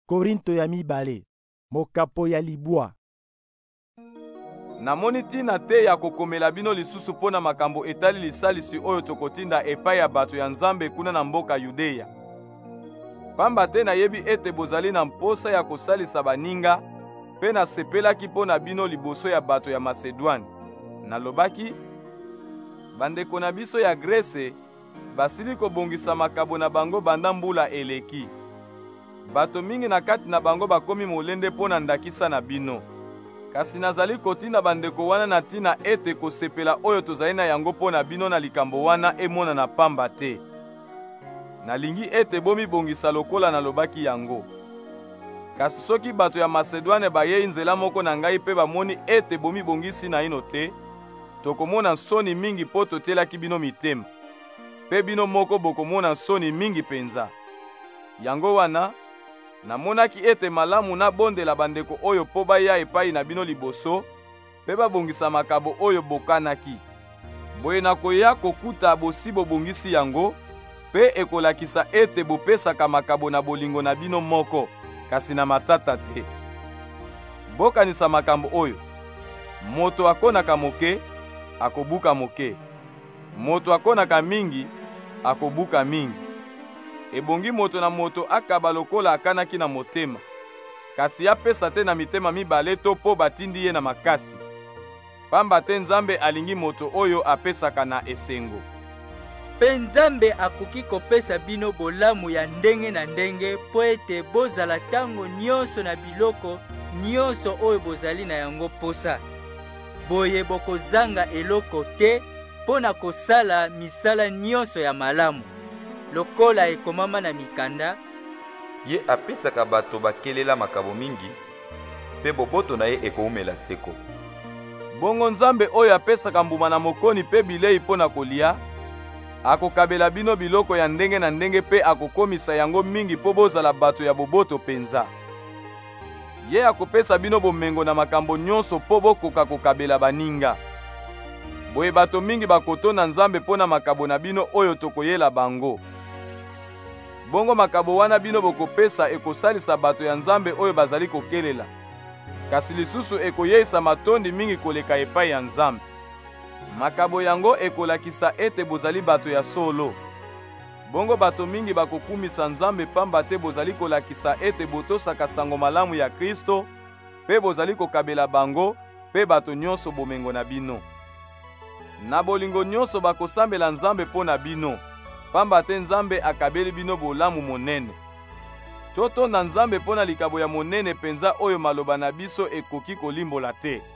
Korinto ya mibale. Mokapo ya libwa. Namoni tina te ya kokomela bino lisusu pona makambo etali lisalisi oyo tokotinda epai ya bato ya Nzambe kuna na mboka Yudeya. Pamba te nayebi ete bozali na mposa ya kosalisa baninga, pe nasepelaki pona bino liboso ya bato ya Masedwane. Nalobaki, bandeko na biso ya Grese basili kobongisa makabo na bango banda mbula eleki. Bato mingi na kati na bango bakomi molende pona ndakisa na bino. Kasi nazali kotinda bandeko wana na tina ete kosepela oyo tozali na yango pona bino na likambo wana emona na pamba te. Nalingi ete bomibongisa lokola nalobaki yango. Kasi soki bato ya Masedwane bayei nzela moko na ngai pe bamoni ete bomibongisi na ino te, tokomona soni mingi po totelaki bino mitema. Pe bino moko bokomona soni mingi penza. Yango wana, namonaki ete malamu na bondela bandeko oyo po baya epai na bino liboso, pe babongisa makabo oyo bokanaki. Boye nakoya kokuta bosi bobongisi yango, pe ekolakisa ete bopesaka makabo na bolingo na bino moko, kasi na matata te. Bokanisa makambo oyo. Moto akonaka moke, akobuka moke. Moto akonaka mingi, akobuka mingi. Ebongi moto na moto akaba lokola akanaki na motema, kasi apesa te na mitema mibale to po batindi ye na makasi. Pamba te Nzambe alingi moto oyo apesaka na esengo. Pe Nzambe akoki kopesa bino bolamu ya ndenge na ndenge po ete bozala tango nyonso na biloko nyonso oyo bozali na yango posa. Boye bokozanga eloko te mpo na kosala misala nyonso ya malamu. Lokola ekomama na mikanda, ye apesaka bato bakelela makabo mingi, pe boboto na ye ekoumela seko. Bongo Nzambe oyo apesaka mbuma na mokoni pe bilei mpo na kolia, akokabela bino biloko ya ndenge na ndenge pe akokomisa yango mingi po bozala bato ya boboto penza. Ye akopesa bino bomengo na makambo nyonso po bokoka kokabela baninga. Boye bato mingi bakotonda Nzambe pona makabo na bino oyo tokoyela bango. Bongo makabo wana bino bokopesa ekosalisa bato ya Nzambe oyo bazali kokelela. Kasi lisusu ekoyeisa matondi mingi koleka epai ya Nzambe. Makabo yango ekolakisa ete bozali bato ya solo. Bongo bato mingi bakokumisa Nzambe pamba te bozali kolakisa ete botosaka sango malamu ya Kristo, pe bozali kokabela bango, pe bato nyonso bomengo na bino. Na bolingo nyonso bakosambela Nzambe po na bino, pamba te Nzambe akabeli bino bolamu monene. Totonda Nzambe po na likabo ya monene penza oyo maloba na biso ekoki kolimbola te.